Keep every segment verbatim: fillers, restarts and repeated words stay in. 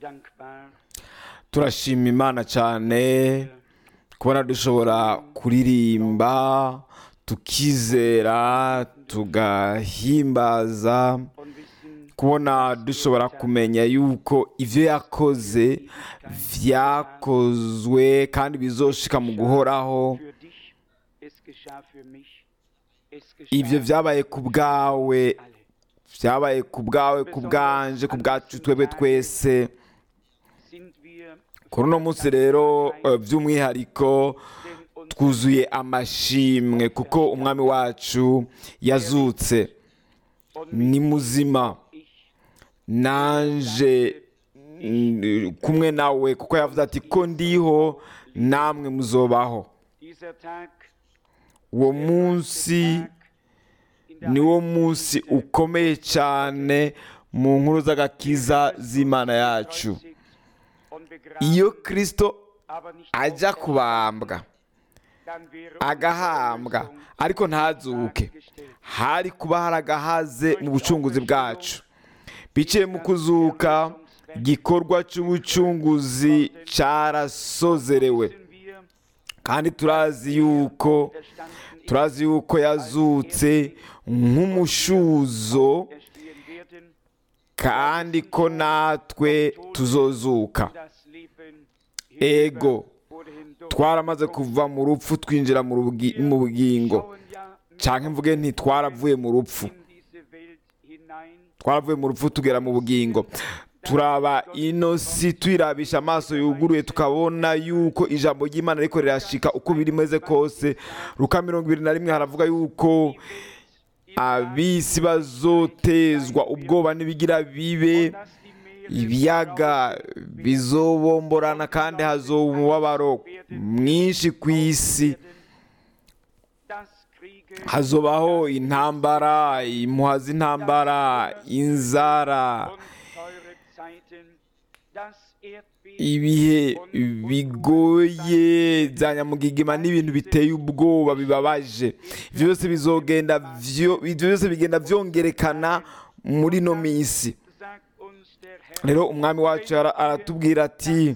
turashima Imana cyane kubona dushobora kuririmba tukizera tugahimbaza, kubona dushobora kumenya yuko ibyo yakoze byakozwe kandi bizoshika mu guhoraho. Ibyo byabaye ku bwawe, byabaye ku bwawe, ku bwanje, ku bwacu twebwe twese. Kuri uno munsi rero by'umwihariko twuzuye amashimwe kuko umwami wacu yazutse, ni muzima, nanje kumwe nawe kuko yavuze ati ko ndiho namwe muzobaho. Uwo munsi ni wo munsi ukomeye cyane mu nkuru z'agakiza z'Imana yacu. Iyo Kristo ajya kubambwa agahambwa ariko ntazuke, hari kuba hari agahaze mu bucunguzi bwacu. Biciye mu kuzuka, igikorwa cy'ubucunguzi cyarasozerewe, kandi turazi yuko turazi yuko yazutse nk'umushuzo, kandi ko natwe tuzozuka. Ego twaramaze kuva mu rupfu twinjira mu bugingo, cyangwa mvuge nti twaravuye mu rupfu twaravuye mu rupfu tugera mu bugingo. Turaba ino si twirabisha amaso yuguruye tukabona yuko ijambo ry'Imana ariko rirashika uko birimeze kose. Luka mirongo ibiri na rimwe haravuga yuko abisi bazotezwa ubwoba n'ibigira bibe, ibiyaga bizobomborana kandi hazoba umubabaro mwinshi ku isi. Hazobaho intambara, impuha z'intambara, inzara, ibihe bigoye bya nyamugigima n'ibintu biteye ubwoba bibabaje. Ibyo byose bizogenda ibyo byose bigenda byongerekana muri no minsi. Rero umwami wacu aratubwira ati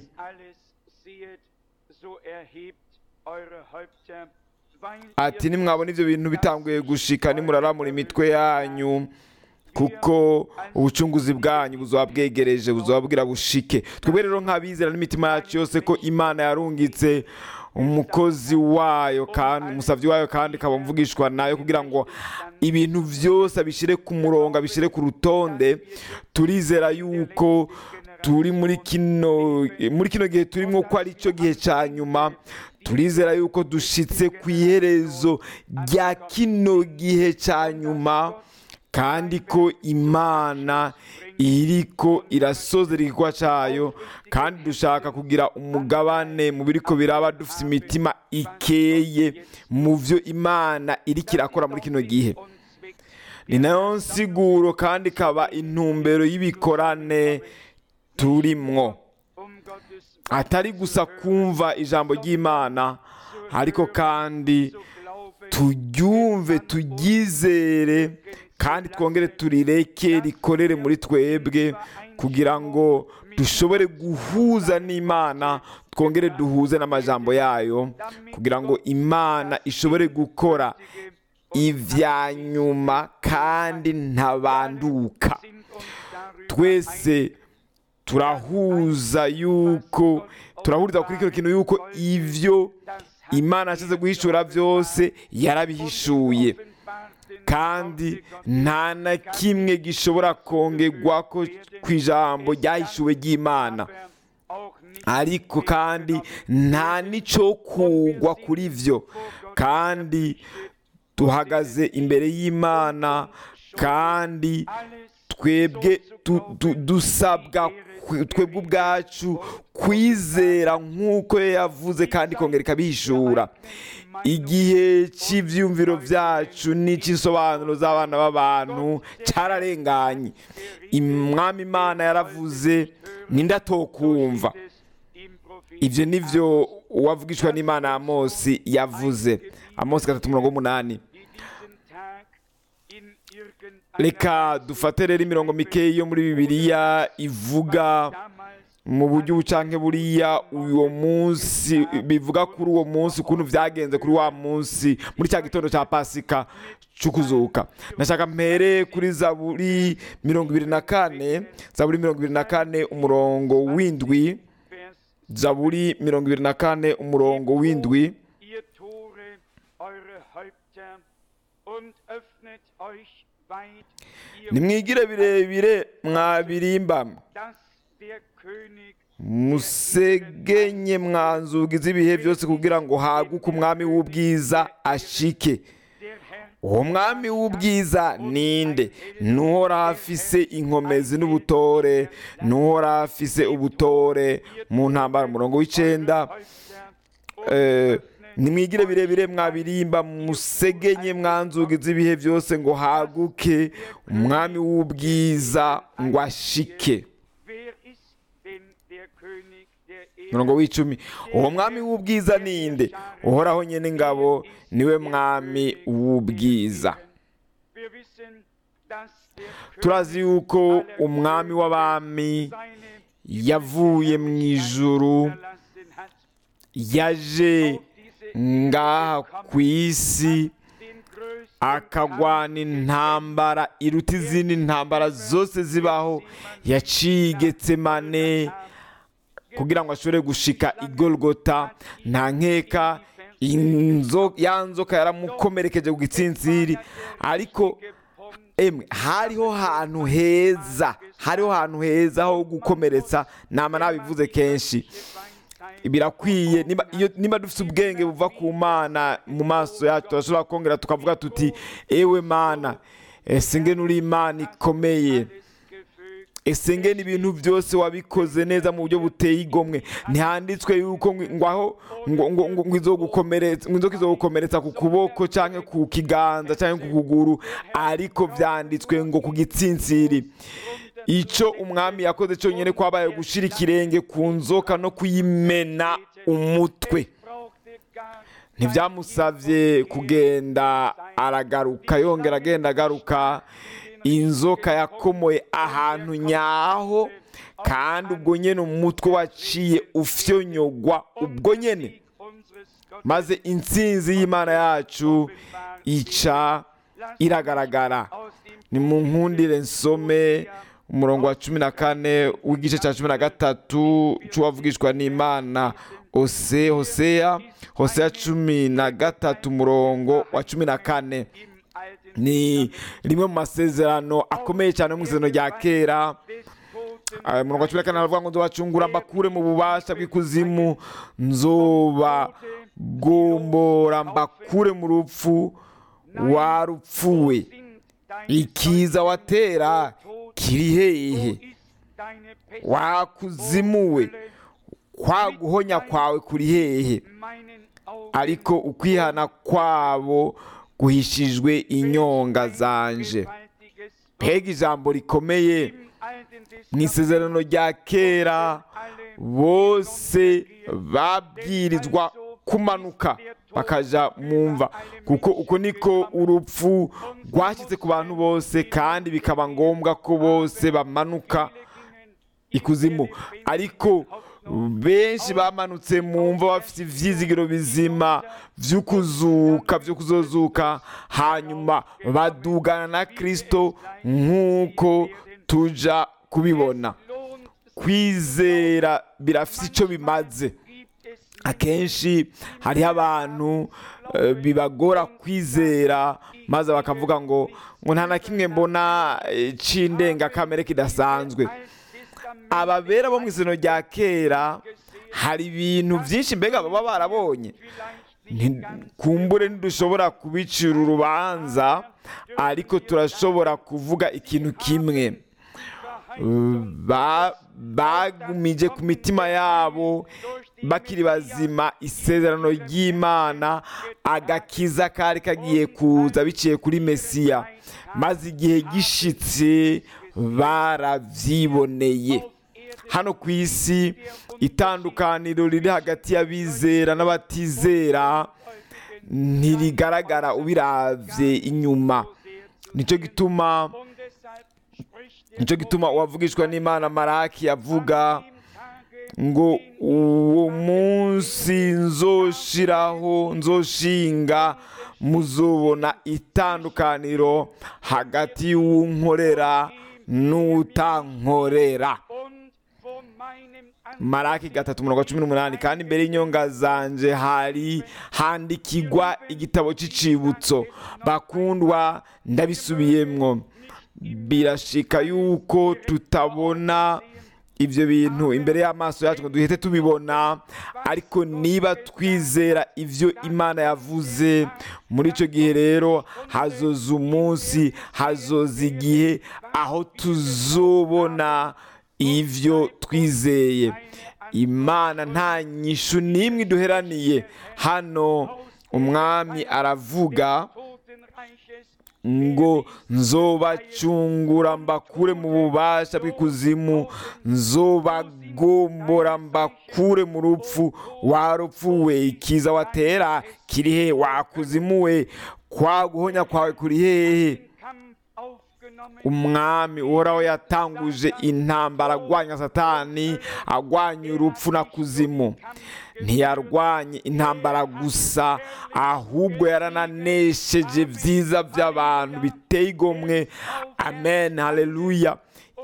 ati nimwabona ibyo bintu bitanguye gushika, nimuraramura imitwe yanyu kuko ubucunguzi bwanyu buzoba bwegereje, buzoba bwira bushike. Twebwe rero nk'abizera n'imitima yacu yose ko Imana yarungitse umukozi wayo kandi umusavyi wayo kandi kaba mvugishwa nayo kugira ngo ibintu byose abishire ku murongo, abishire ku rutonde. Turizera yuko turi muri kino muri kino gihe turimo ko ari cyo gihe cya nyuma. Turizera yuko dushitse ku iherezo rya kino gihe cya nyuma, kandi ko Imana iriko irasozera igikorwa cyayo, kandi dushaka kugira umugabane mu biriko biraba, dufite imitima ikeye mu byo Imana iriko irakora muri kino gihe. Ni nayo nsiguro kandi ikaba intumbero y'ibikorane turimwo, atari gusa kumva ijambo ry'Imana, ariko kandi turyumve, turyizere, kandi twongere turireke rikorere muri twebwe kugira ngo dushobore guhuza n'Imana, twongere duhuze n'amajambo yayo kugira ngo Imana ishobore gukora ibya nyuma kandi ntabanduka. Twese turahuza yuko turahuriza kuri kino kintu yuko ivyo Imana yashatse guhishura byose yarabihishuye, kandi nta na kimwe gishobora kongerwa ko ku ijambo ryahishuwe ry'Imana, ariko kandi nta n'icyo kugwa kuri byo. Kandi duhagaze imbere y'Imana, kandi twebwe dusabwa twebwe ubwacu kwizera nk'uko yavuze kandi kongera ikabihishura. Igihe cy'ibyumviro byacu n'icy'insobanuro z'abana b'abantu cyararenganye. Umwami Imana yaravuze n'indatokumva. Ibyo nivyo uwavugishwa n'Imana Amosi yavuze. Amosi gatatu mirongo umunani. Reka dufate rero imirongo mikeyi yo muri Bibiliya ivuga mu buryo bucanke buriya uwo munsi bivuga kuri uwo munsi ukuntu byagenze kuri wa munsi muri cya gitondo cya pasika cy'ukuzuka. Nashaka mpere kuri zaburi mirongo ibiri na kane zaburi mirongo ibiri na kane umurongo w'indwi zaburi mirongo ibiri na kane umurongo w'indwi nimwigire birebire mwabirimba musegenye mwanzugi z'ibihe byose kugira ngo haguke umwami w'ubwiza ashike. uwo mwami w'ubwiza ninde? n'uhora afise inkomezi n'ubutore, n'uhora afise ubutore mu ntambara. umurongo w'icenda eh, nimwigire birebire mwabirimba musegenye mwanzugi z'ibihe byose ngo haguke umwami w'ubwiza ngo ashike. umurongo w'icumi uwo mwami w'ubwiza ninde? uhoraho nyene ingabo niwe mwami w'ubwiza. turazi yuko umwami w'abami yavuye mu ijuru yaje ngaha ku isi akagwana intambara iruta izindi ntambara zose zibaho, yaciye i Getsemane kugira ngo ashobore gushika i Golgota. nta nkeka ya nzoka yaramukomerekeje ku gitsintsiri, ariko emwe hariho hantu heza hariho hantu heza ho gukomeretsa. nama nabivuze kenshi, birakwiye niba dufite ubwenge buva ku Mana mu maso yacu turashobora kongera tukavuga tuti ewe Mana, ese ngene uri Imana ikomeye, ese ngene ibintu byose wabikoze neza mu buryo buteye igomwe. ntihanditswe yuko ngwaho ngo inzoka izogukomeretsa ku kuboko cyangwa ku kiganza cyangwa ku kuguru, ariko byanditswe ngo ku gitsintsiri. icyo umwami yakoze cyonyine kwabaye gushira ikirenge ku nzoka no kuyimena umutwe. ntibyamusabye kugenda aragaruka yongera agenda agaruka. inzoka yakomoye ahantu nyaho, kandi ubwo nyene umutwe waciye ufyonyogwa ubwo nyene, maze intsinzi y'Imana yacu ica iragaragara. ni mu nkundire nsome umurongo wa cumi na kane w'igice cya cumi na gatatu c'uwavugishwa n'Imana Hose Hoseya Hoseya cumi na gatatu umurongo wa cumi na kane. ni rimwe mu masezerano akomeye cyane mu isezerano rya kera. umurongo wa cumi na kane aravuga ngo nzobacungura mbakure mu bubasha bw'ikuzimu, nzobagombora mbakure mu rupfu warupfuwe. ikiza watera kiri hehe? wakuzimuwe kwa guhonya kwawe kuri hehe? ariko ukwihana kwabo guhishijwe inyonga zanje. mbega ijambo rikomeye! mu isezerano rya kera bose babwirizwa kumanuka bakaja mumva, kuko uko niko urupfu rwashyize ku bantu bose, kandi bikaba ngombwa ko bose bamanuka ikuzimu. ariko benshi bamanutse mu mva bafite ivyizigiro bizima vyo kuzuka vyo kuzozuka, hanyuma badugana na Kristo nk'uko tuja kubibona. kwizera birafite icyo bimaze. akenshi hariho abantu uh, bibagora kwizera, maze bakavuga ngo ngo nta na kimwe mbona c'indengakamere kidasanzwe. ababera bo mu isezerano rya kera hari ibintu byinshi mbega baba barabonye. kumbure ntidushobora kubicira urubanza, ariko turashobora kuvuga ikintu kimwe. bagumije ku mitima yabo bakiri bazima isezerano ry'Imana, agakiza kari kagiye kuza biciye kuri Mesiya, maze igihe gishitse baravyiboneye. hano ku isi itandukaniro riri hagati y'abizera n'abatizera ntirigaragara ubiravye inyuma. nicyo gituma nicyo gituma uwavugishwa n'Imana Maraki yavuga ngo uwo munsi nzoshiraho nzoshinga muzobona itandukaniro hagati y'uwunkorera n'utankorera. Maraki gatatu umurongo wa cumi n'umunani. Kandi imbere y'inyonga zanje hari handikirwa igitabo c'icibutso. Bakundwa, ndabisubiyemwo, birashika yuko tutabona ivyo bintu imbere y'amaso yacu ngo duhite tubibona, ariko niba twizera ivyo Imana yavuze, muri ico gihe rero hazoza umunsi, hazoza igihe aho tuzobona ivyo twizeye. Imana nta nyishu n'imwe iduheraniye. Hano umwami aravuga ngo nzobacungura mbakure mu bubasha bw'ikuzimu, nzobagombora mbakure mu rupfu. Wa rupfu we, ikiza watera kiri hehe? Wa kuzimu we, kwa guhonya kwawe kuri hehe? Umwami uhoraho yatanguje intambara agwanya Satani, agwanya urupfu na kuzimu. Ntiyarwanye intambara gusa, ahubwo yarananesheje vyiza vy'abantu biteye igomwe. Amen, haleluya.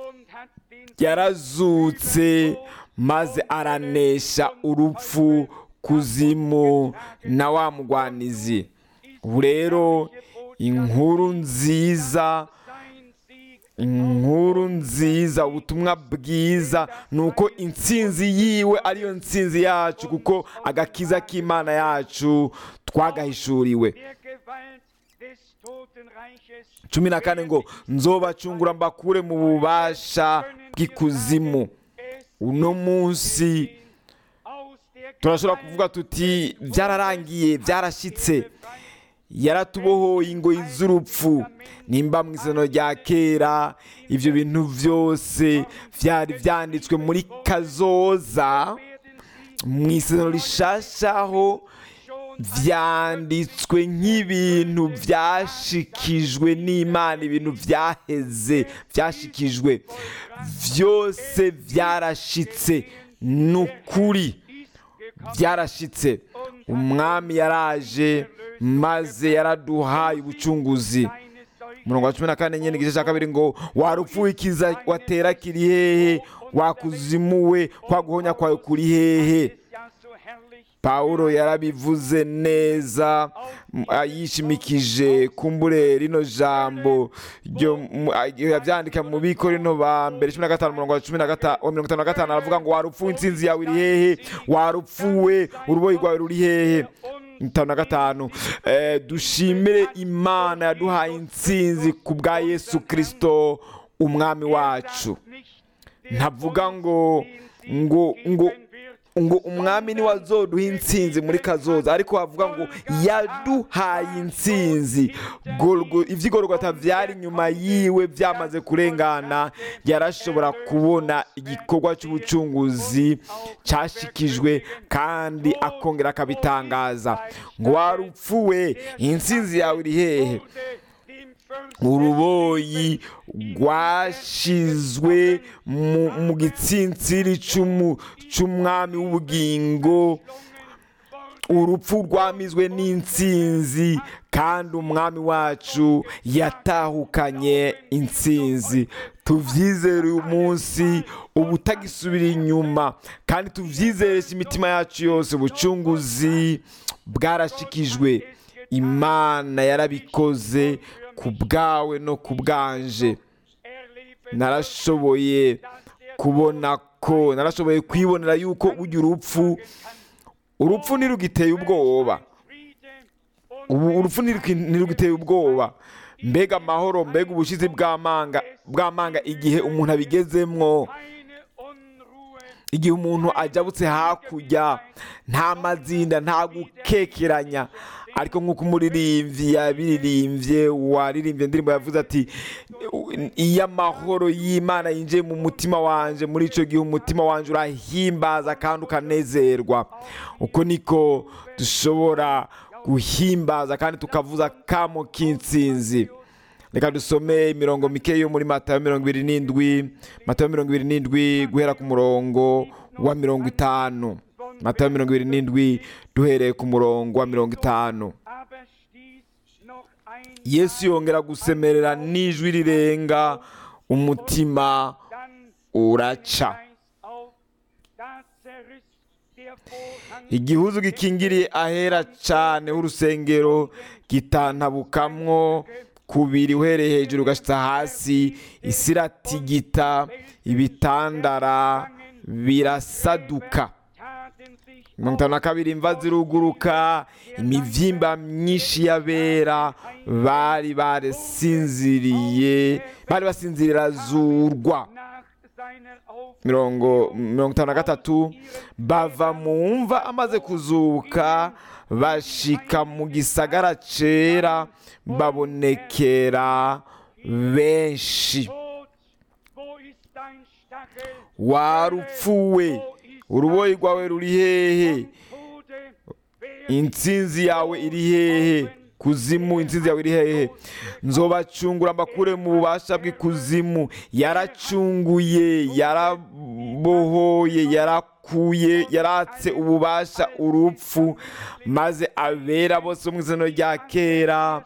Yarazutse maze aranesha urupfu, kuzimu na wa mugwanizi. Ubu rero inkuru nziza inkuru nziza ubutumwa bwiza nuko intsinzi yiwe ariyo ntsinzi yacu, kuko agakiza k'Imana yacu twagahishuriwe. cumi na kane ngo nzobacungura mbakure mu bubasha bw'ikuzimu. Uno munsi turashobora kuvuga tuti byararangiye, byarashitse, yaratubohoye ingoyi z'urupfu. Nimba mu isano rya kera ivyo bintu vyose vyari vyanditswe muri kazoza, mu isano rishashaho vyanditswe nk'ibintu vyashikijwe n'Imana, ibintu vyaheze vyashikijwe, vyose vyarashitse. Nukuri vyarashitse. Umwami yaraje maze yaraduhaye ubucunguzi. Murongo wa cumi na kane nyene igice cya kabiri ngo warupfu ikiza watera kiri hehe? Wakuzimuwe kwa guhonya kwawe kuri hehe? Paulo yarabivuze neza, yishimikije kumbure rino jambo yavyandika mu Bikorino ba mbere cumi na gatanu murongo wa cumi na mirongo itanu na gatanu. Aravuga ngo warupfu intsinzi yawe iri hehe? Warupfuwe uruboyi rwawe ruri hehe? itanu na gatanu. Eh, dushimire Imana yaduhaye intsinzi ku bwa Yesu Kristo umwami wacu. Ntavuga ngo ngo ngo ngo umwami ni wazoduha intsinzi muri kazoza, ariko bavuga ngo yaduhaye intsinzi. Ivy'igorogota vyari nyuma yiwe vyamaze kurengana, yarashobora kubona igikorwa cy'ubucunguzi cyashikijwe kandi akongera akabitangaza ngo warupfuwe intsinzi yawe iri hehe? Uruboyi rwashizwe mu gitsintsiri c'umwami w'ubugingo. Urupfu rwamizwe n'intsinzi, kandi umwami wacu yatahukanye intsinzi. Tuvyizere uyu munsi ubutagisubira inyuma, kandi tuvyizeresha imitima yacu yose. Ubucunguzi bwarashikijwe. Imana yarabikoze ku bwawe no ku bwanje. Narashoboye kubona ko narashoboye kwibonera yuko burya urupfu urupfu ntirugiteye ubwoba. Urupfu ntirugiteye ubwoba. Mbega amahoro, mbega ubushizi bw'amanga bw'amanga igihe umuntu abigezemwo, igihe umuntu ajabutse hakurya, nta mazinda, nta gukekeranya. Ariko nk'uko umuririmbyi yabiririmbye, waririmbye indirimbo yavuze ati iyo amahoro y'Imana yinjiye mu mutima wanje, muri ico gihe umutima wanje urahimbaza kandi ukanezerwa. Uko niko dushobora guhimbaza kandi tukavuza kamo k'intsinzi. Reka dusome imirongo mike yo muri Matayo mirongo ibiri n'indwi, Matayo mirongo ibiri n'indwi guhera ku murongo wa mirongo itanu. Matayo mirongo ibiri n'indwi duhereye ku murongo wa mirongo itanu. Yesu yongera gusemerera n'ijwi rirenga, umutima uraca. Igihuzu gikingiriye ahera cyane h'urusengero gitantabukamwo kubiri uhereye hejuru ugashitsa hasi, isi iratigita, ibitandara birasaduka. mirongo itanu na kabiri imva ziruguruka, imivyimba myinshi y'abera bari barasinziriye bari basinzirira zurwa. mirongo itanu na gatatu bava mu mva amaze kuzuka, bashika mu gisagara cera, babonekera benshi. Warupfuwe, uruboyi rwawe ruri hehe? Intsinzi yawe iri hehe? Kuzimu, intsinzi yawe iri hehe? Nzobacungura mbakure mu bubasha bw'ikuzimu. Yaracunguye, yarabohoye, yarakuye, yaratse ububasha urupfu, maze abera bose mu izina rya kera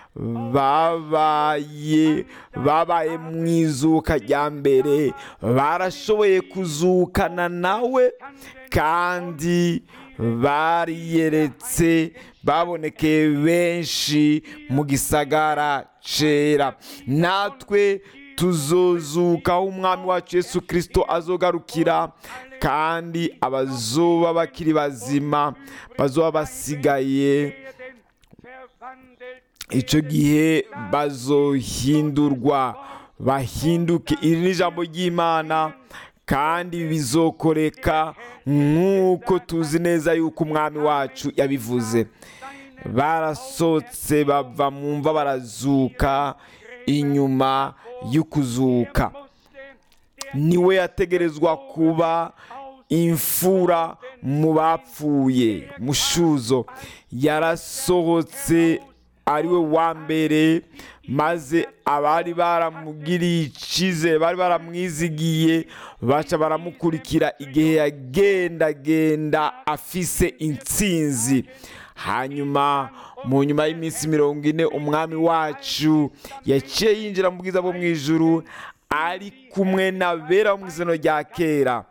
babaye babaye mu izuka rya mbere, barashoboye kuzukana nawe, kandi bariyeretse, babonekeye benshi mu gisagara cera. Natwe tuzozuka aho umwami wacu Yesu Kristo azogarukira, kandi abazoba bakiri bazima bazoba basigaye, icyo gihe bazohindurwa bahinduke. Iri ni ijambo ry'Imana, kandi bizokoreka nk'uko tuzi neza yuko umwami wacu yabivuze. Barasotse bava mu mva barazuka inyuma y'ukuzuka. Niwe yategerezwa kuba imfura mu bapfuye. Mushuzo yarasohotse ari we wa mbere, maze abari baramugiriye icyizere, bari baramwizigiye, baca baramukurikira igihe yagendagenda afise intsinzi. Hanyuma mu nyuma y'iminsi mirongo ine umwami wacu yaciye yinjira mu bwiza bwo mu ijuru, ari kumwe n'abera bo mu izina rya kera.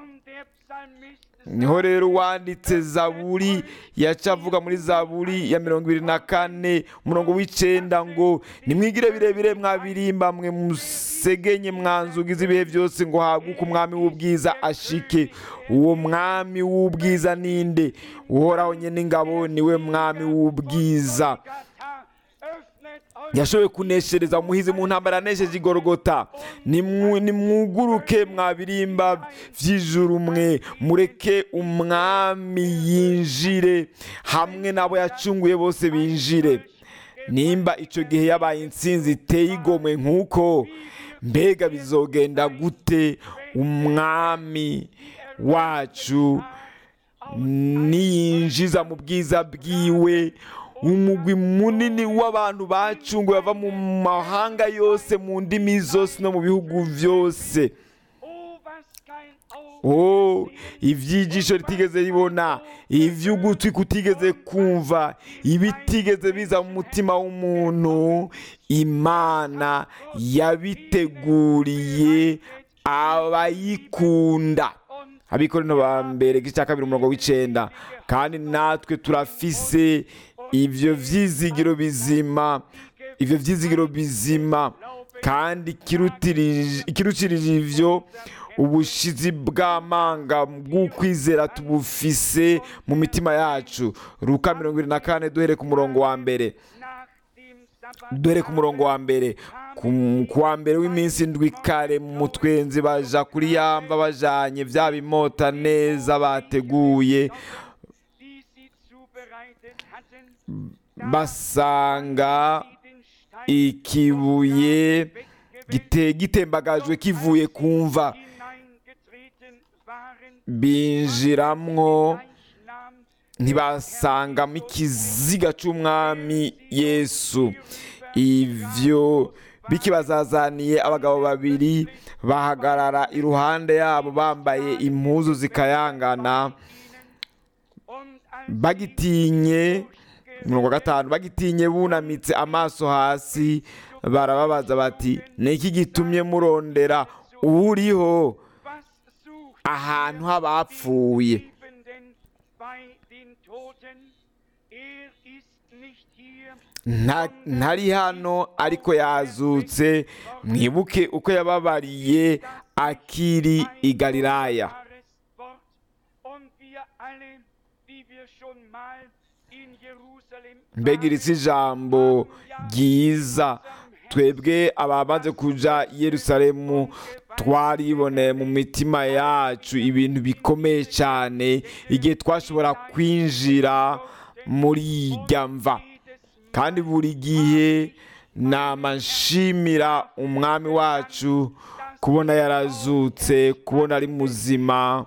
Niho rero wanditse Zaburi yaca avuga muri Zaburi ya mirongo ibiri na kane umurongo w'icenda ngo, nimwigire birebire mwabirimba mwe musegenye mwanzugi z'ibihe byose, ngo haguke umwami w'ubwiza ashike. Uwo mwami w'ubwiza ninde? Uhoraho nyene ingabo niwe mwami w'ubwiza. Yashoboye kuneshereza umuhizi mu ntambara, yanesheje igorogota. Nimwuguruke mwabirimba vy'ijuru mwe, mureke umwami yinjire, hamwe n'abo yacunguye bose binjire. Nimba ico gihe yabaye intsinzi iteye igomwe nk'uko, mbega bizogenda gute umwami wacu niyinjiza mu bwiza bwiwe umugwi munini w'abantu bacunguye bava mu mahanga yose, mu ndimi zose no mu bihugu byose? Oh, ivyijisho ritigeze ribona, ivy'ugutwi kutigeze kumva, ibitigeze biza mu mutima w'umuntu, Imana yabiteguriye abayikunda. Abikorino ba mbere igice cya kabiri umurongo w'icenda. Kandi natwe turafise ivyo vyizigiro bizima, ivyo vyizigiro bizima, kandi ikirukirije ivyo, ubushizi bw'amanga bw'ukwizera tubufise mu mitima yacu. Luka mirongo ibiri na kane duhere ku murongo wa mbere duhere ku murongo wa mbere. Ku wa mbere w'iminsi ndwi kare mu mutwenzi baja kuri yamba bajanye vya bimota neza bateguye, basanga ikibuye gitembagajwe kivuye kumva, binjiramwo ntibasangamo ikiziga c'umwami Yesu. Ivyo bikibazazaniye abagabo babiri bahagarara iruhande yabo bambaye impuzu zikayangana bagitinye mirongo gatanu bagitinye bunamitse amaso hasi barababaza bati niki gitumye murondera uriho ahantu h'abapfuye ntari hano ariko yazutse. Mwibuke uko yababariye akiri i Galilaya. Mbega iri si ijambo ryiza. Twebwe abamaze kuja i Yerusalemu twariboneye mu mitima yacu ibintu bikomeye cyane igihe twashobora kwinjira muri irya mva. Kandi buri gihe nama nshimira umwami wacu kubona yarazutse, kubona ari muzima,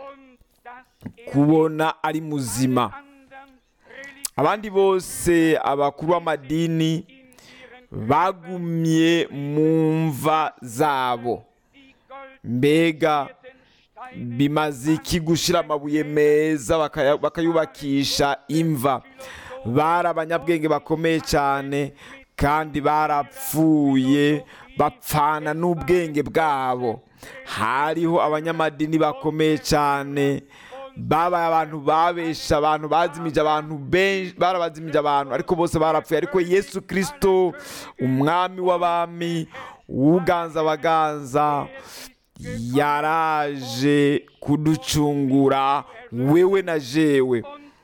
kubona ari muzima. Abandi bose abakuru b'amadini bagumye mu mva zabo. Mbega bimaze iki gushira amabuye meza bakayubakisha imva? Bari abanyabwenge bakomeye cyane kandi barapfuye bapfana n'ubwenge bwabo. Hariho abanyamadini bakomeye cyane babaye abantu babesha abantu, bazimije abantu benshi, barabazimije abantu ariko bose barapfuye. Ariko Yesu Kristo umwami w'abami uganza abaganza yaraje kuducungura wewe na jewe.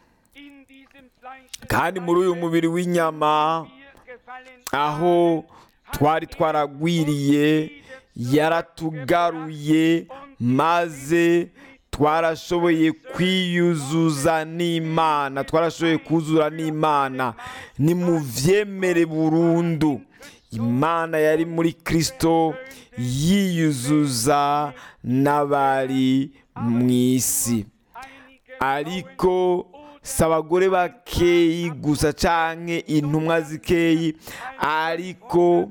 Kandi muri uyu mubiri w'inyama aho twari twaragwiriye yaratugaruye, maze twarashoboye kwiyuzuza n'Imana, twarashoboye kuzura n'Imana. Ni mu vyemere burundu. Imana yari muri Kristo yiyuzuza n'abari mu isi. Ariko si abagore bakeyi gusa canke intumwa zikeyi, ariko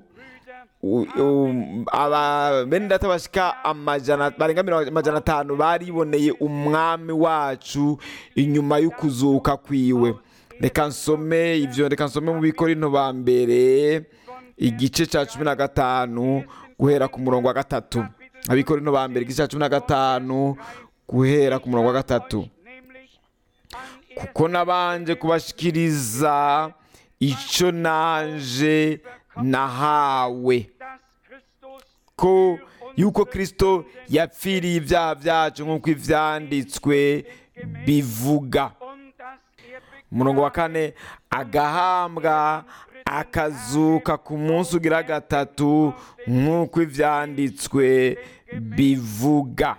bene data bashika amajana barenga amajana atanu bariboneye umwami wacu inyuma y'ukuzuka kwiwe. Reka nsome ivyo, reka nsome mu Bikorinto ba mbere igice ca cumi na gatanu guhera ku murongo wa gatatu. Abikorinto ba mbere igice ca cumi na gatanu guhera ku murongo wa gatatu. Kuko nabanje kubashikiriza ico nanje nahawe, ko yuko Kristo yapfiriye ibyaha byacu nk'uko ivyanditswe bivuga. Umurongo wa kane, agahambwa akazuka ku munsi ugira gatatu nk'uko ivyanditswe bivuga.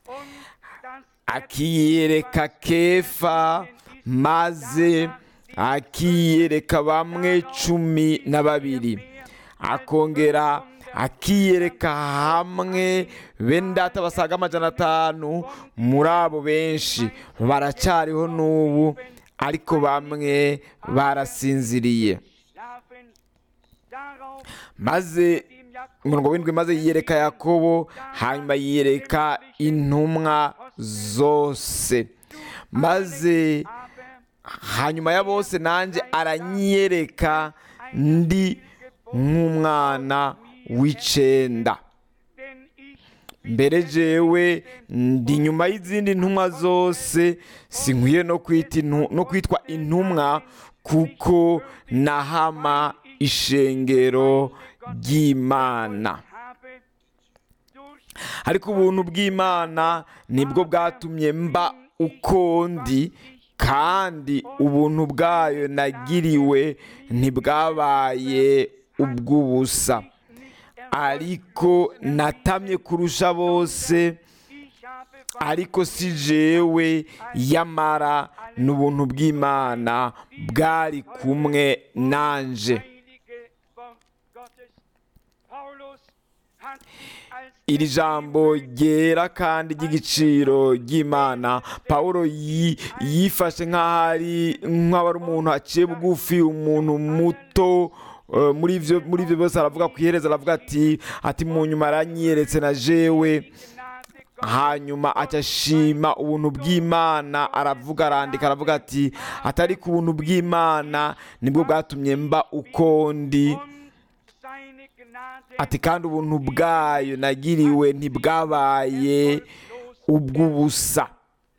Akiyereka Kefa, maze akiyereka bamwe cumi na babiri. Akongera akiyereka hamwe bene data basaga amajana atanu. Muri abo benshi baracariho n'ubu, ariko bamwe barasinziriye. Maze umurongo w'indwi, maze yiyereka Yakobo, hanyuma yiyereka intumwa zose. Maze hanyuma ya bose nanjye aranyiyereka ndi nk'umwana w'icenda. Mbere jewe ndi nyuma y'izindi ntumwa zose, sinkwiye no kwita no kwitwa intumwa, kuko nahama ishengero ry'Imana. Ariko ubuntu bw'Imana nibwo bwatumye mba uko ndi, kandi ubuntu bwayo nagiriwe ntibwabaye ubw'ubusa. Ariko natamye kurusha bose, ariko si jewe, yamara n'ubuntu bw'Imana bwari kumwe nanje. Iri jambo ryera kandi ry'igiciro ry'Imana, Pawulo yifashe nk'aho ari nk'aho ari umuntu aciye bugufi, umuntu muto eh, muri ivyo muri ivyo byose aravuga ku iherezo aravuga ati ati mu nyuma aranyiyeretse na jewe, hanyuma acashima ubuntu bw'Imana, aravuga arandika aravuga ati atari ku buntu bw'Imana nibwo bwatumye mba uko ndi, ati kandi ubuntu bwayo nagiriwe ntibwabaye ubw'ubusa.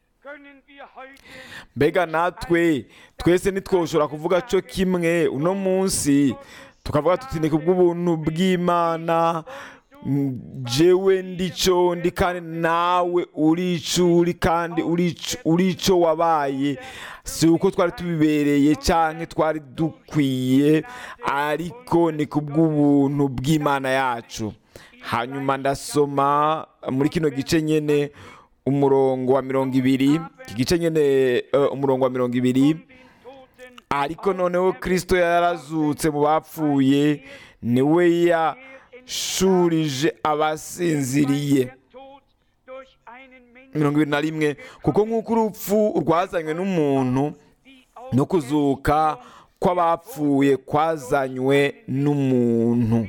Mbega natwe twese ntitwoshobora kuvuga cyo kimwe uno munsi tukavuga tuti ni kubw'ubuntu bw'Imana jewe ndico ndi kandi nawe urico uri kandi urico wabaye, si uko twari tubibereye canke twari dukwiye, ariko ni kubw'ubuntu bw'Imana yacu. Hanyuma ndasoma muri kino gice nyene umurongo wa mirongo ibiri, iki gice nyene uh, umurongo wa mirongo ibiri, ariko noneho Kristo yarazutse mu bapfuye, niwe ya shurije abasinziriye. mirongo ibiri na rimwe, kuko nk'uko urupfu rwazanywe n'umuntu no kuzuka kw'abapfuye kwazanywe n'umuntu.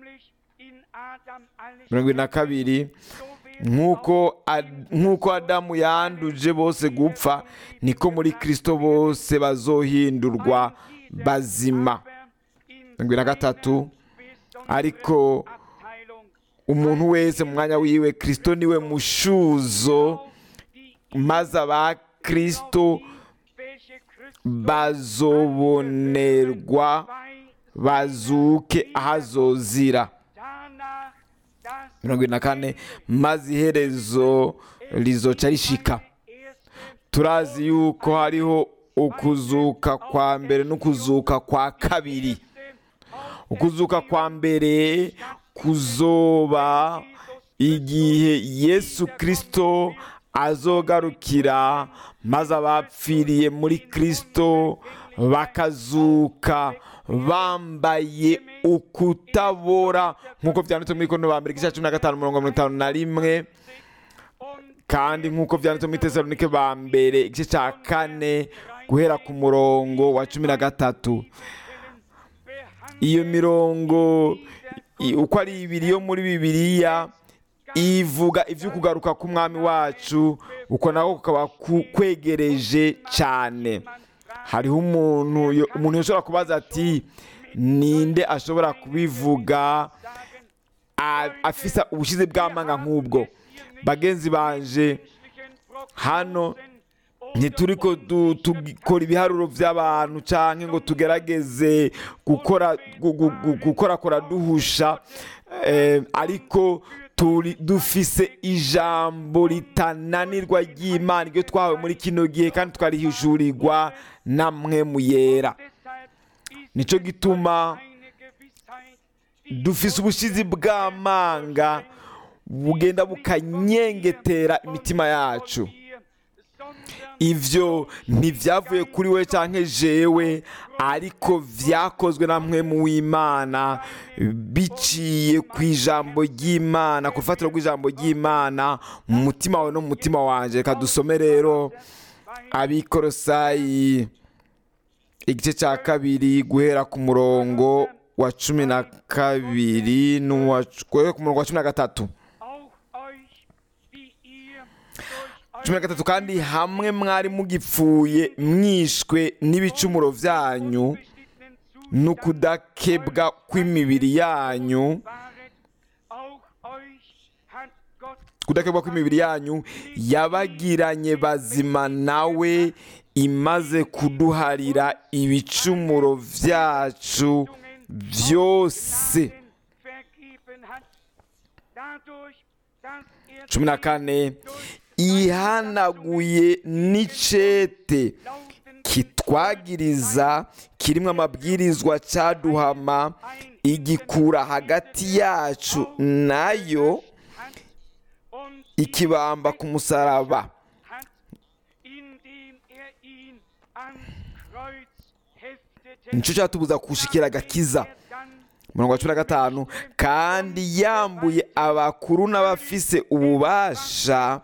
mirongo ibiri na kabiri, nk'uko nk'uko Adamu yanduje bose gupfa, niko muri Kristo bose bazohindurwa bazima. mirongo ibiri na gatatu, ariko umuntu wese mu mwanya wiwe, Kristo niwe mushuzo, maze aba Kristo bazobonerwa bazuke ahazozira. mirongo ine na kane, maze iherezo rizoca rishika. Turazi yuko hariho ukuzuka kwa mbere n'ukuzuka kwa kabiri. Ukuzuka kwa mbere kuzoba igihe Yesu Kristo azogarukira, maze abapfiriye muri Kristo bakazuka bambaye ukutabora, nk'uko byanditse muri Korinto ba mbere igice cumi na gatanu mirongo mirongo itanu na rimwe, kandi nk'uko byanditse muri Tesalonike ba mbere igice cya kane guhera ku murongo wa cumi na gatatu. Iyo mirongo uko ari ibiri yo muri Bibiliya ivuga ivyo kugaruka k'umwami wacu, uko nako kukaba kwegereje cyane. Hariho umuntu umuntu yoshobora kubaza ati ninde ashobora kubivuga afisa ubushize bw'amanga nk'ubwo? Bagenzi banje, hano ntituriko dukora ibiharuro by'abantu canke ngo tugerageze gukora gukorakora duhusha, ariko dufise ijambo ritananirwa ry'Imana iryo twahawe muri kino gihe, kandi twarihishurirwa namwe mu yera. Nico gituma dufise ubushizi bw'amanga bugenda bukanyengetera imitima yacu. Ivyo ntivyavuye kuri we canke jewe, ariko vyakozwe namwe mu w'Imana biciye ku ijambo ry'Imana, ku rufatiro rw'ijambo ry'Imana mu mutima wawe no mu mutima wanje. Reka dusome rero Abikorosayi igice cya kabiri guhera ku murongo wa cumi na kabiri guhera ku murongo wa cumi na gatatu. cumi na gatatu, kandi hamwe mwari mugipfuye mwishwe n'ibicumuro vyanyu n'ukudakebwa kw'imibiri yanyu, kudakebwa kw'imibiri yanyu yabagiranye bazima nawe, imaze kuduharira ibicumuro vyacu vyose. cumi na kane, ihanaguye n'icete kitwagiriza kirimwo amabwirizwa caduhama, igikura hagati yacu nayo, ikibamba ku musaraba. Nico cyatubuza kushikira agakiza. Murongo wa cumi na gatanu, kandi yambuye abakuru n'abafise ububasha,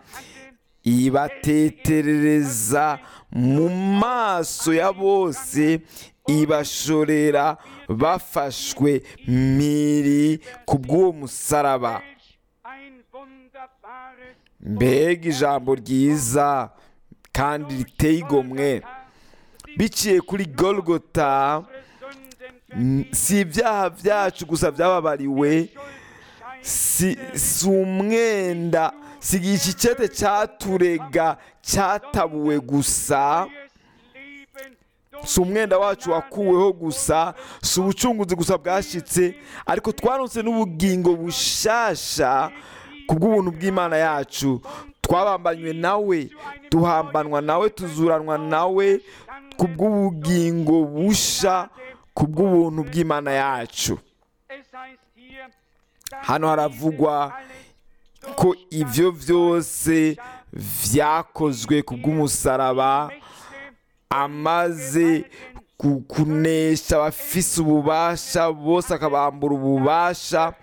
ibateterereza mu maso ya bose ibashorera bafashwe mpiri ku bw'uwo musaraba. Mbega ijambo ryiza kandi riteye igomwe! Biciye kuri Golgota, si ibyaha byacu gusa byababariwe, si umwenda, si igicete cyaturega cyatabuwe gusa, si umwenda wacu wakuweho gusa, si ubucunguzi gusa bwashyitse, ariko twaronse n'ubugingo bushasha ku bw'ubuntu bw'Imana yacu. Twabambanywe nawe, duhambanwa nawe, tuzuranwa nawe ku bw'ubugingo busha ku bw'ubuntu bw'Imana yacu. Hano haravugwa ko ibyo byose byakozwe ku bw'umusaraba, amaze kunesha abafise ububasha bose, akabambura ububasha,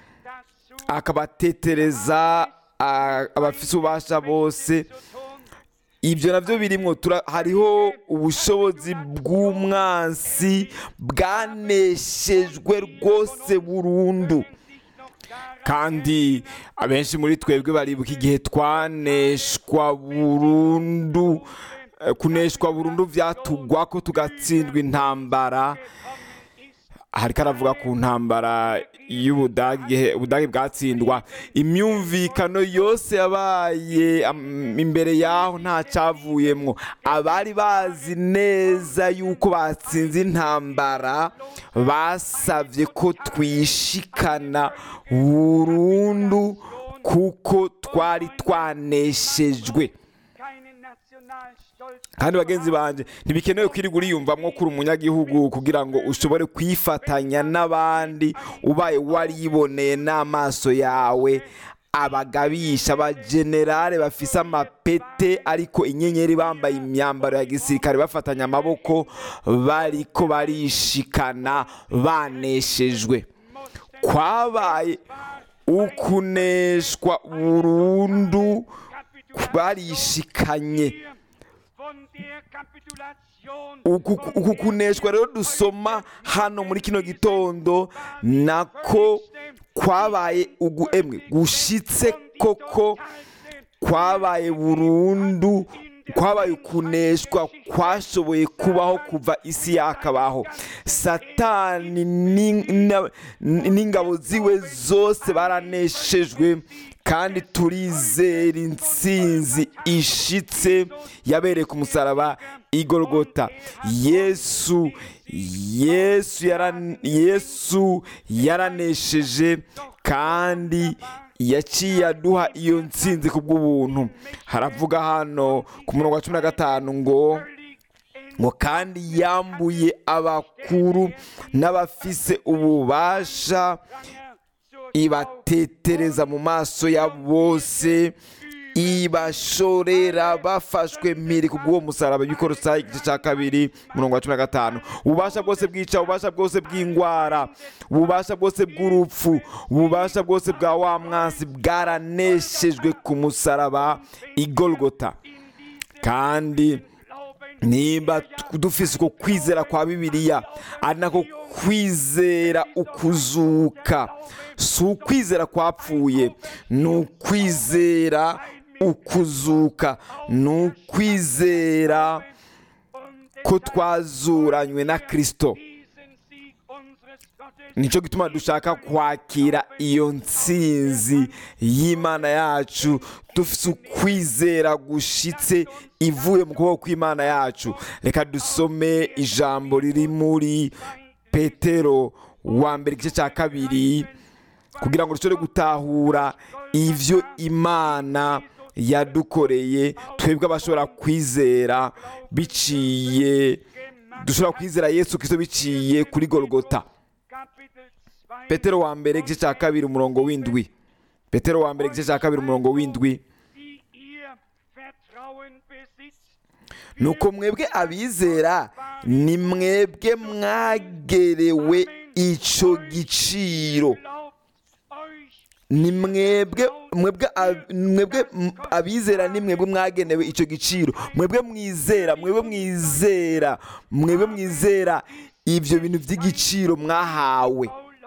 akabatetereza abafise ububasha bose. Ibyo nabyo birimo, hariho ubushobozi bw'umwansi bwaneshejwe rwose burundu. Kandi abenshi muri twebwe baribuka igihe twaneshwa burundu. Kuneshwa burundu byatugwa ko tugatsindwa intambara. Hariko aravuga ku ntambara y'Ubudage, Ubudage bwatsindwa. Imyumvikano yose yabaye imbere yaho nta cyavuyemwo. Abari bazi neza yuko batsinze intambara basavye ko twishikana burundu kuko twari twaneshejwe. Kandi bagenzi banje, ntibikenewe kwirirwa uriyumvamwo kuri umunyagihugu kugira ngo ushobore kwifatanya n'abandi, ubaye wariboneye n'amaso yawe abagabisha, abagenerale bafise amapete ariko inyenyeri, bambaye imyambaro ya gisirikare, bafatanya amaboko, bariko barishikana baneshejwe. Kwabaye ukuneshwa burundu, barishikanye. Uku kuneshwa rero dusoma hano muri kino gitondo nako kwabaye uguemwe gushitse koko, kwabaye burundu, kwabaye ukuneshwa kwashoboye kubaho kuva isi yakabaho. Satani n'ingabo ziwe zose baraneshejwe, kandi turizera intsinzi ishitse yabereye ku musaraba i Golgota. Yesu Yesu yaran, Yesu yaranesheje kandi yaciye aduha iyo ntsinzi ku bw'ubuntu. Haravuga hano ku murongo wa cumi na gatanu ngo ngo kandi yambuye abakuru n'abafise ububasha, ibatetereza mu maso ya bose, ibashorera bafashwe mpiri ku bw'uwo musaraba. Abikorosayi igice cya kabiri umurongo wa cumi na gatanu. Ububasha bwose bwica, ububasha bwose bw'indwara, ububasha bwose bw'urupfu, ububasha bwose bwa wa mwansi bwaraneshejwe ku musaraba i Golgota. Kandi niba dufise uko kwizera kwa Bibiliya, ari nako kwizera ukuzuka, si ukwizera kwapfuye, ni ukwizera ukuzuka, ni ukwizera ko twazuranywe na Kristo. Nicyo gituma dushaka kwakira iyo ntsinzi y'Imana yacu, dufise ukwizera gushitse ivuye mu kuboko kw'Imana yacu. Reka dusome ijambo riri muri Petero wa mbere igice cya kabiri kugira ngo dushobore gutahura ivyo Imana yadukoreye, twebwe abashobora kwizera biciye, dushobora kwizera Yesu Kristo biciye kuri Golgota. Petero wa mbere igice cya kabiri umurongo w'indwi. Petero wa mbere igice cya kabiri umurongo w'indwi. Nuko mwebwe abizera, ni mwebwe mwagerewe ico giciro, ni mwebwe mwebwe ab- mwebwe m- abizera ni mwebwe mwagenewe icyo giciro, mwebwe mwizera mwebwe mwizera mwebwe mwizera ibyo bintu by'igiciro mwahawe.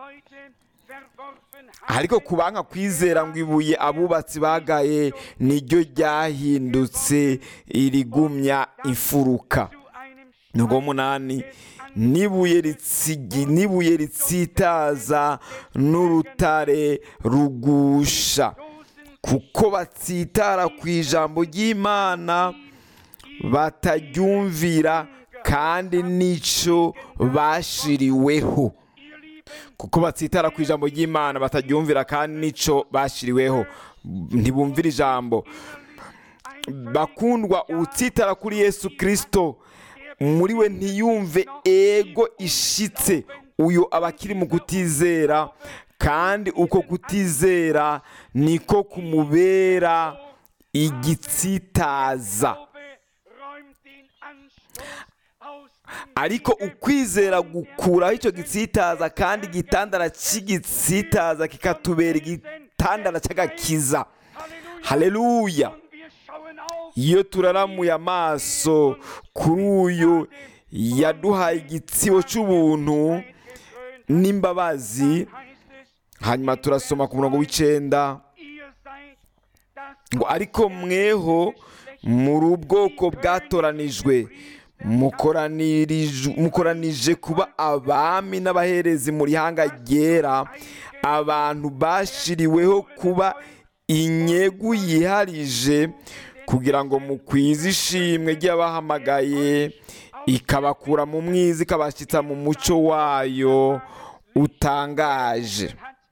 ariko kubanka kwizera ngo ibuye abubatsi bagaye niryo ryahindutse irigumya imfuruka. Nugo munani, nibuye ritsigi nibuye ritsitaza n'urutare rugusha, kuko batsitara ku ijambo ry'Imana bataryumvira kandi nico bashiriweho. kuko batsitara ku ijambo ry'Imana bataryumvira kandi nico bashiriweho, ntibumvira ijambo. Bakundwa, utsitara kuri Yesu Kristo muri we ntiyumve ego ishitse, uyo abakiri mu kutizera, kandi uko kutizera niko kumubera igitsitaza. ariko ukwizera gukuraho icyo gitsitaza, kandi igitandara cy'igitsitaza kikatubera igitandara cy'agakiza. Haleluya! Iyo turaramuye amaso kuri uyu yaduhaye igitsibo cy'ubuntu n'imbabazi, hanyuma turasoma ku murongo w'icenda ngo ariko mweho muri ubwoko bwatoranijwe, mukoranirij- mukoranije kuba abami n'abaherezi mu rihanga ryera, abantu bashiriweho kuba inyegu yiharije, kugira ngo mukwize ishimwe ry'abahamagaye, ikabakura mu mwiza ikabashyitsa mu mucyo wayo utangaje.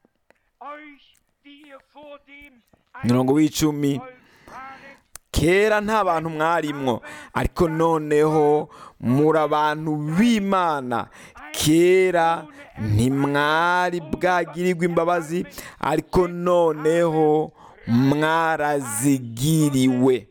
Mirongo w'icumi, kera nta bantu mwarimwo, ariko noneho muri abantu b'Imana. Kera ntimwari bwagirirwe imbabazi, ariko noneho mwarazigiriwe.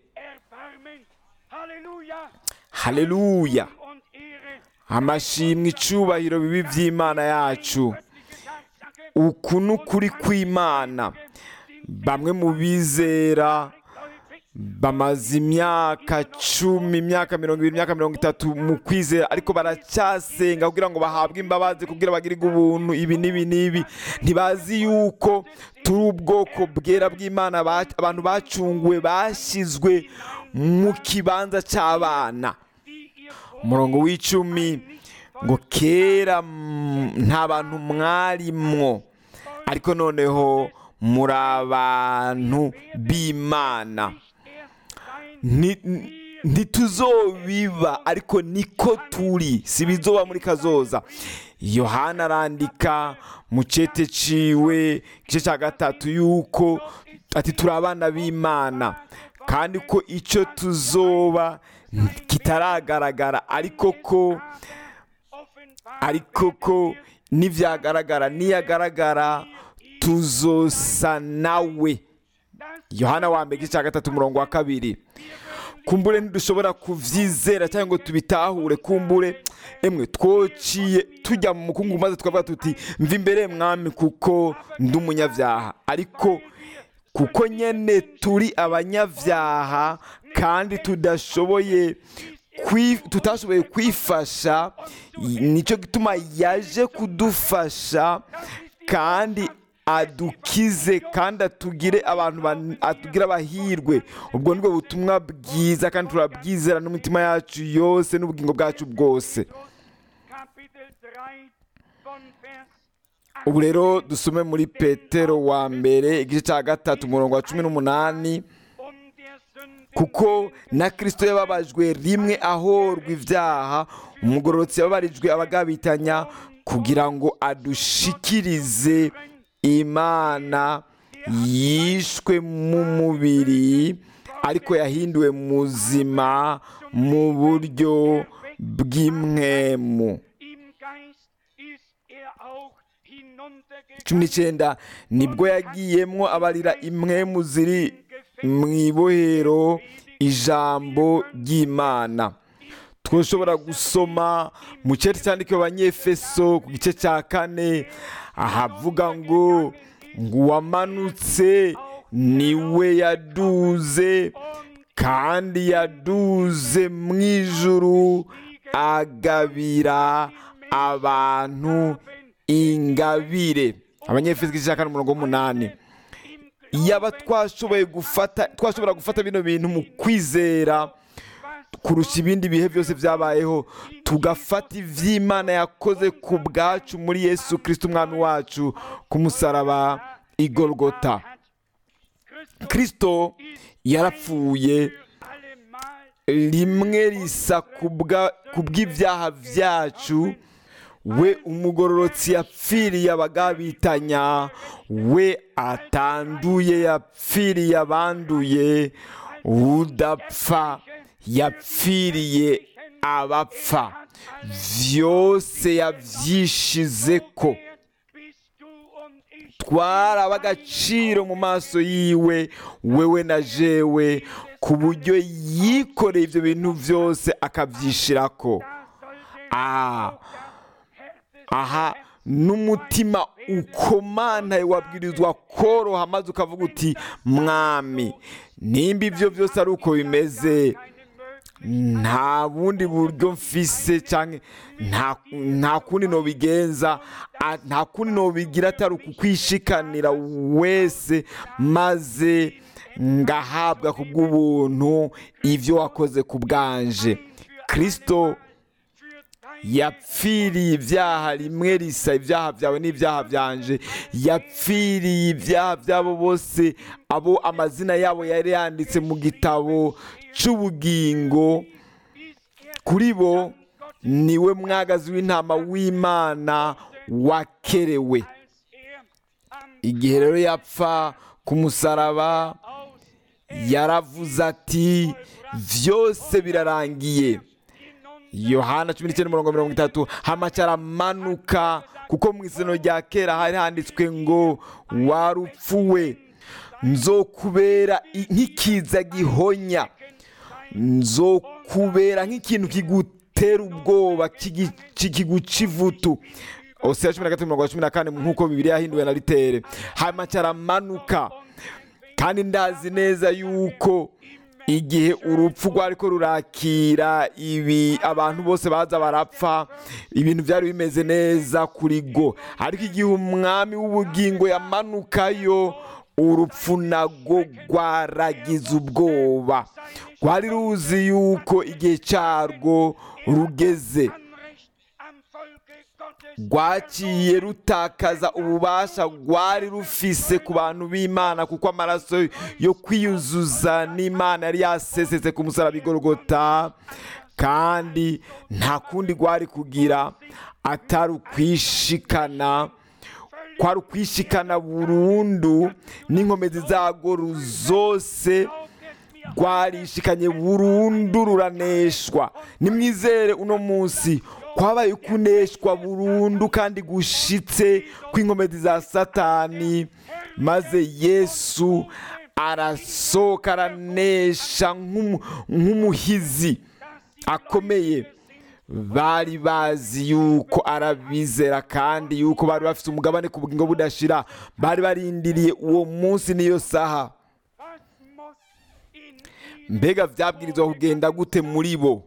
Haleluya! Amashimwe, icubahiro bibi by'Imana yacu. Uku ni ukuri kw'Imana. Bamwe mu bizera bamaze imyaka cumi, imyaka mirongo ibiri, imyaka mirongo itatu mu kwizera, ariko baracyasenga kugira ngo bahabwe imbabazi, kugira bagirirwe ubuntu ibi n'ibi n'ibi. Ntibazi yuko turi ubwoko bwera bw'Imana, ba- abantu bacunguwe, bashyizwe mu kibanza cy'abana. Umurongo w'icumi ngo kera mm, nta bantu mwarimwo, ariko noneho muri abantu b'Imana. Ni- ntituzobiba, ariko niko turi, si bizoba muri kazoza. Yohana arandika mu cete ciwe igice cya gatatu yuko ati turi abana b'Imana, kandi ko icyo tuzoba kitaragaragara, ariko ko ariko ko nivyagaragara, niyagaragara tuzosa nawe. Yohana wa mbere igice cya gatatu umurongo wa kabiri. Kumbure ntidushobora kuvyizera cyangwa ngo tubitahure, kumbure emwe twociye tujya mu mukungu maze tukavuga tuti mva imbere mwami kuko ndi umunyabyaha. Ariko kuko nyene turi abanyabyaha kandi tudashoboye kwi- tutashoboye kwifasha, nicyo gituma yaje kudufasha kandi adukize kandi atugire abantu ban- atugire abahirwe. Ubwo nibwo butumwa bwiza, kandi turabwizera n'umutima yacu yose n'ubugingo bwacu bwose. Ubu rero dusome muri Petero wa mbere igice cya gatatu umurongo wa cumi n'umunani. Kuko na Kristo yababajwe rimwe ahorwa ibyaha, umugororotsi yababarijwe abagabitanya, kugira ngo adushikirize Imana. Yishwe mu mubiri, ariko yahinduwe muzima mu buryo bw'imwemu. cumi n'icyenda, nibwo yagiyemwo abarira imwemu ziri mu ibohero ijambo ry'Imana. Twashobora gusoma mu cyete cyandikiwe Abanyefeso ku gice cya kane, ahavuga ngo ngo wamanutse niwe yaduze kandi yaduze mu ijuru agabira abantu ingabire. Abanyefeso igice cya kane umurongo w'umunani. Yaba twashoboye gufata twashobora gufata bino bintu mu kwizera kurusha ibindi bihe byose byabayeho, tugafata iby'Imana yakoze ku bwacu muri Yesu Kristo umwami wacu ku musaraba i Golgota. Kristo yarapfuye rimwe risa ku bw'ibyaha byacu, we umugororotsi yapfiriye abagabitanya, we atanduye yapfiriye abanduye, udapfa yapfiriye abapfa, byose yabyishize ko. Twari ab'agaciro mu maso yiwe, wewe na jewe, ku buryo yikoreye ibyo bintu byose akabyishirako. Ah, aha n'umutima ukomantaye wabwirizwa koroha, maze ukavuga uti mwami, nimba ibyo byose ari uko bimeze, nta bundi buryo mfise cyangwa nta kundi nobigenza, nta kundi nobigira atari ukukwishikanira wese, maze ngahabwa ku bw'ubuntu ibyo wakoze ku bwanje. Kristo yapfiriye ibyaha rimwe risa, ibyaha byawe n'ibyaha byanje, yapfiriye ibyaha byabo bose abo amazina yabo yari yanditse mu gitabo cy'ubugingo. Kuri bo niwe mwagazi w'intama w'Imana wakerewe. Igihe rero yapfa ku musaraba, yaravuze ati byose birarangiye. Yohana cumi n'icyenda umurongo mirongo itatu. Hamacara manuka, kuko mu isezerano rya kera hari handitswe ngo warupfuwe, nzokubera nk'ikiza gihonya, nzokubera nk'ikintu kigutera ubwoba, kiguca ivutu. Hosea cumi na gatatu mirongo cumi na kane, nk'uko Bibiliya yahinduwe na ritere. Hamacara manuka, kandi ndazi neza yuko igihe urupfu rwariko rurakira ibi abantu bose baza barapfa, ibintu byari bimeze neza kuri go. Ariko igihe umwami w'ubugingo yamanukayo, urupfu nago rwaragize ubwoba, rwari ruzi yuko igihe cyarwo rugeze. Rwaciye rutakaza ububasha rwari rufise ku bantu b'Imana, kuko amaraso yo kwiyuzuza n'Imana yari yasesetse ku musaraba i Golgota, kandi nta kundi rwari kugira atari ukwishikana, kwari ukwishikana burundu n'inkomezi zarwo zose, rwarishikanye burundu ruraneshwa. Nimwizere uno munsi kwabaye kuneshwa burundu kandi gushitse kw'inkomezi za Satani, maze Yesu arasohoka aranesha nk'umuhizi akomeye. Bari bazi yuko arabizera kandi yuko bari bafite umugabane ku bugingo budashira. Bari barindiriye uwo munsi n'iyo saha. Mbega byabwirizwa kugenda gute muri bo?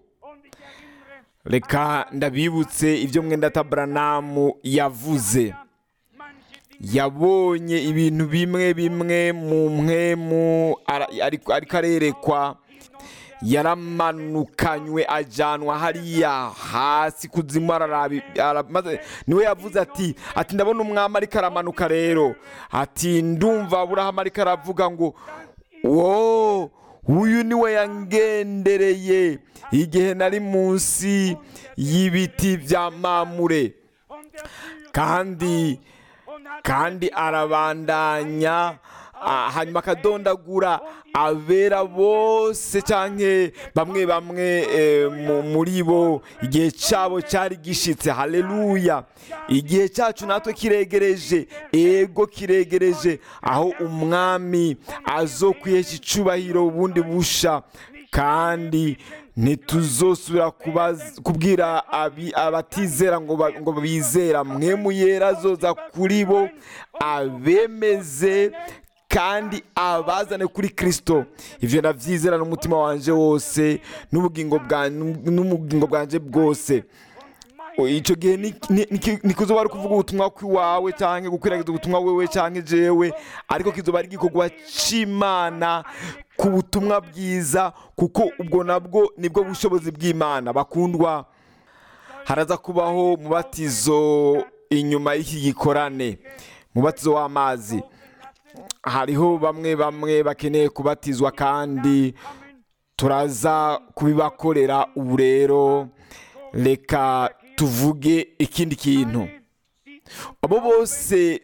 Reka ndabibutse ibyo Mwendata Branham yavuze. Yabonye ibintu bimwe bimwe mu mpwemu ariko arerekwa, yaramanukanywe ajyanwa hariya hasi kuzimu, maze niwe yavuze ati ati ndabona umwami ariko aramanuka rero, ati ndumva Aburahamu ariko aravuga ngo wo uyu niwe yangendereye igihe nari munsi y'ibiti bya Mamure. kandi kandi arabandanya, hanyuma akadondagura abera bose canke bamwe bamwe muri bo igihe cyabo cyari gishitse. Haleluya! Igihe cyacu natwe kiregereje, ego kiregereje, aho umwami azokwihesha icubahiro ubundi busha, kandi ntituzosubira kubwira abatizera ngo bizera. Mwemu yera azoza kuri bo abemeze kandi abazane kuri Kristo. Ivyo ndavyizera n'umutima wanje wose n'ubugingo bwanje n'ubugingo bwanje bwose. Icyo gihe nikuzoba ari kuvuga ubutumwa kwiwawe cyangwa gukwiragiza ubutumwa wewe cyangwa jewe, ariko kizoba ari igikorwa c'Imana ku butumwa bwiza, kuko ubwo nabwo nibwo bushobozi bw'Imana. Bakundwa, haraza kubaho mubatizo inyuma y'iki gikorane, mubatizo w'amazi. Hariho bamwe bamwe bakeneye kubatizwa kandi turaza kubibakorera. Ubu rero reka tuvuge ikindi kintu. Abo bose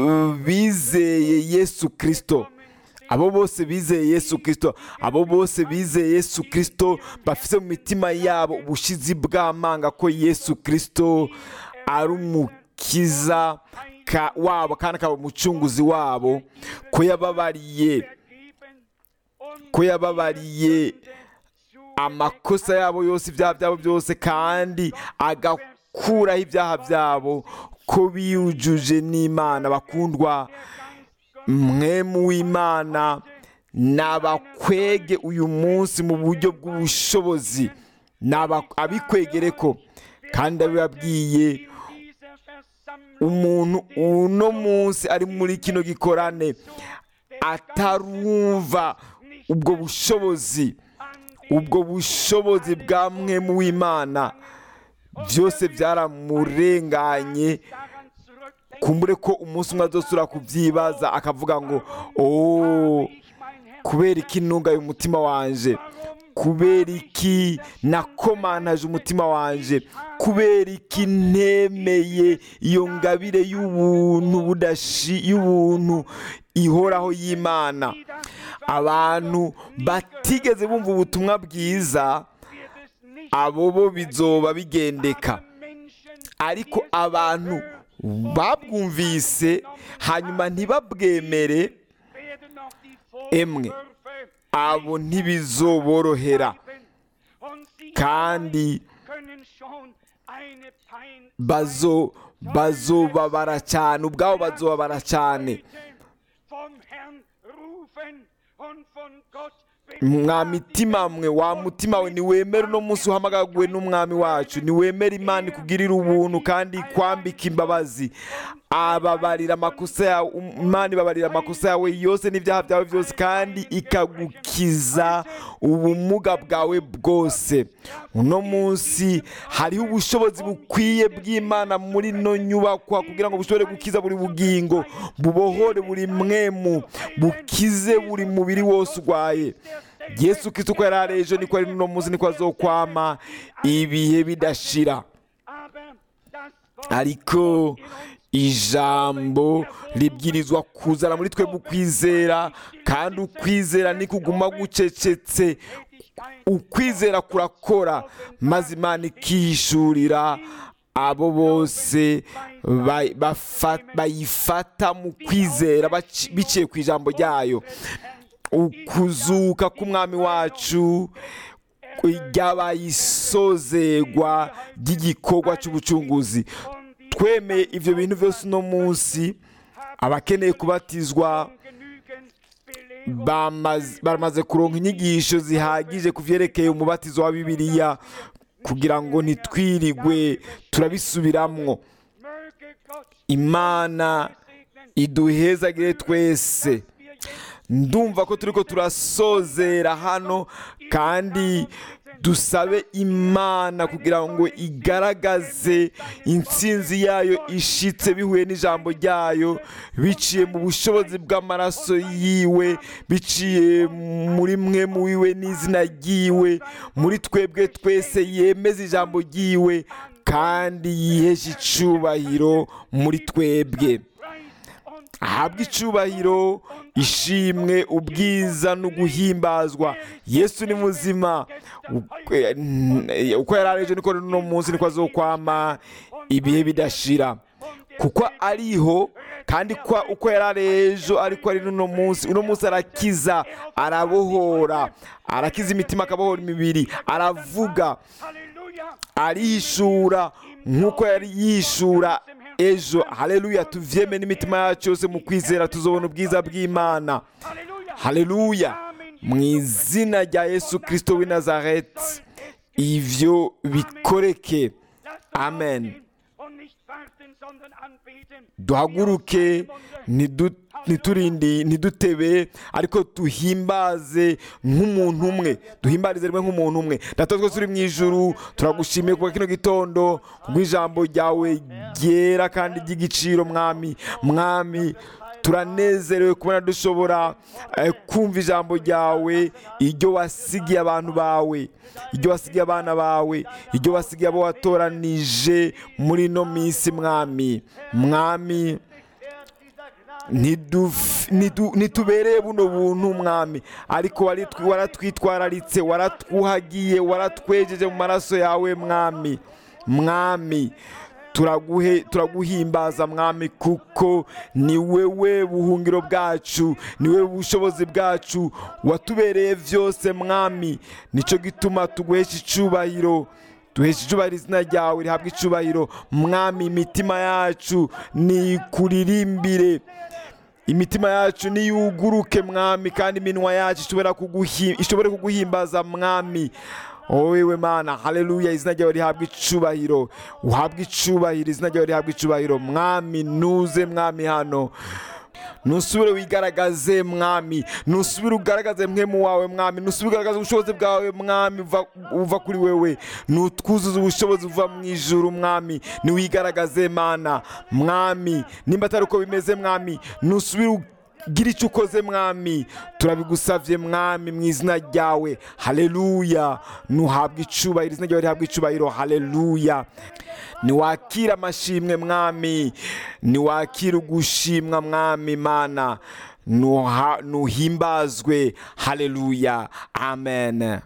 bizeye Yesu Kristo, abo bose bizeye Yesu Kristo, abo bose bizeye Yesu Kristo bafise mu mitima yabo ubushizi bw'amanga ko Yesu Kristo ari umukiza wabo kandi akaba umucunguzi wabo, ko yababariye ko yababariye amakosa yabo yose, ibyaha byabo byose, kandi agakuraho ibyaha byabo, ko biyujuje n'Imana. Bakundwa, mwemu w'Imana nabakwege uyu munsi mu buryo bw'ubushobozi, abikwegere ko. kandi abibabwiye umuntu uno munsi ari muri kino gikorane atarumva ubwo bushobozi ubwo bushobozi bwa mwe mu w'Imana byose byaramurenganye, kumbure ko umunsi umwe azosura kubyibaza akavuga ngo oh, kubera iki ntungaye umutima wanje, kubera iki nakomantaje umutima wanje, kubera iki ntemeye iyo ngabire y'ubuntu budashi y'ubuntu ihoraho y'Imana. Abantu batigeze bumva ubutumwa bwiza abo bo bizoba bigendeka, ariko abantu babwumvise hanyuma ntibabwemere, emwe abo ntibizoborohera kandi bazo bazobabara cyane, ubwabo bazobabara cyane. Mwa mitima mwe, wa mutima we, niwemere uno munsi uhamagawe n'umwami wacu, niwemere Imana ikugirira ubuntu kandi kwambika imbabazi, ababarira amakosa yawe, Imana ibabarira amakosa yawe yose n'ibyaha byawe byose, kandi ikagukiza ubumuga bwawe bwose. Uno munsi hariho ubushobozi bukwiye bw'Imana muri no nyubakwa kugira ngo bushobore gukiza buri bugingo, bubohore buri mwemu, bukize buri mubiri wose urwaye. Yesu Kristo ko yari ejo niko ari no munsi niko azokwama ibihe bidashira. Ariko ijambo libwirizwa kuzana muri twe bukwizera, kandi ukwizera ni kuguma gucecetse, ukwizera kurakora, maze Imana ikishurira abo bose bayifata mu kwizera biciye ku ijambo ryayo. Ukuzuka k'umwami wacu ryabaye isozerwa ry'igikorwa cy'ubucunguzi. Twemeye ibyo bintu byose uno munsi, abakeneye kubatizwa baramaze kuronka inyigisho zihagije ku byerekeye umubatizo wa Bibiliya kugira ngo ntitwirigwe turabisubiramwo. Imana iduhezagire twese. Ndumva ko turiko turasozera hano, kandi dusabe Imana kugira ngo igaragaze intsinzi yayo ishitse bihuye n'ijambo ryayo, biciye mu bushobozi bw'amaraso yiwe, biciye muri mwe mu wiwe n'izina ryiwe, muri twebwe twese yemeza ijambo ryiwe kandi yihesha icubahiro muri twebwe. Ahabwa icubahiro, ishimwe, ubwiza no guhimbazwa. Yesu ni muzima, uko yari ejo niko no munsi niko azokwama ibihe bidashira, kuko ariho kandi uko yari ejo ariko ari no munsi. Uno munsi arakiza, arabohora, arakiza imitima, akabohora imibiri, aravuga, arishura nk'uko yari yishura ejo. Haleluya, tuvyeme n'imitima yacu yose mu kwizera tuzobona ubwiza bw'Imana. Haleluya, mu izina rya Yesu Kristo w'i Nazareti ivyo bikoreke. Amen. Duhaguruke, ntiturindi ntidutebe, ariko duhimbaze nk'umuntu umwe, duhimbarize rimwe nk'umuntu umwe. Data twese uri mu ijuru, turagushimiye kuva kino gitondo kubw'ijambo ryawe ryera kandi ry'igiciro. Mwami, mwami, turanezerewe kubona dushobora eh, kumva ijambo ryawe, iryo wasigiye abantu bawe, iryo wasigiye abana bawe, iryo wasigiye abo watoranije muri ino minsi. Mwami, mwami, ntitubereye buno buntu mwami, ariko waratwitwararitse, waratwuhagiye, waratwejeje mu maraso yawe mwami. Mwami, turaguhe turaguhimbaza mwami, kuko ni wewe buhungiro bwacu, ni wewe bushobozi bwacu, watubereye vyose mwami. Nico gituma tuguhesha icubahiro, duhesha icubahiro izina ryawe rihabwa icubahiro mwami. Imitima yacu ni kuririmbire, imitima yacu niyuguruke mwami, kandi iminwa yacu ishobore kuguhimbaza mwami. Owewe Mana, haleluya, izina ryawe rihabwa icubahiro, uhabwa icubahiro, izina ryawe rihabwa icubahiro mwami. Nuze mwami hano, nusubire wigaragaze mwami, nusubire ugaragaze mpemu wawe mwami, nusubire ugaragaze ubushobozi bwawe mwami uva kuri wewe, nutwuzuza ubushobozi uva mu ijuru mwami. Niwigaragaze Mana mwami, nimba atari uko bimeze mwami, nusubire gira icyo ukoze mwami, turabigusavye mwami mu izina ryawe. Haleluya, nuhabwa icubahiro, izina ryawe rihabwa icubahiro. Haleluya, niwakira amashimwe mwami, niwakira ugushimwa mwami. Mana, nuhimbazwe. Haleluya, amen.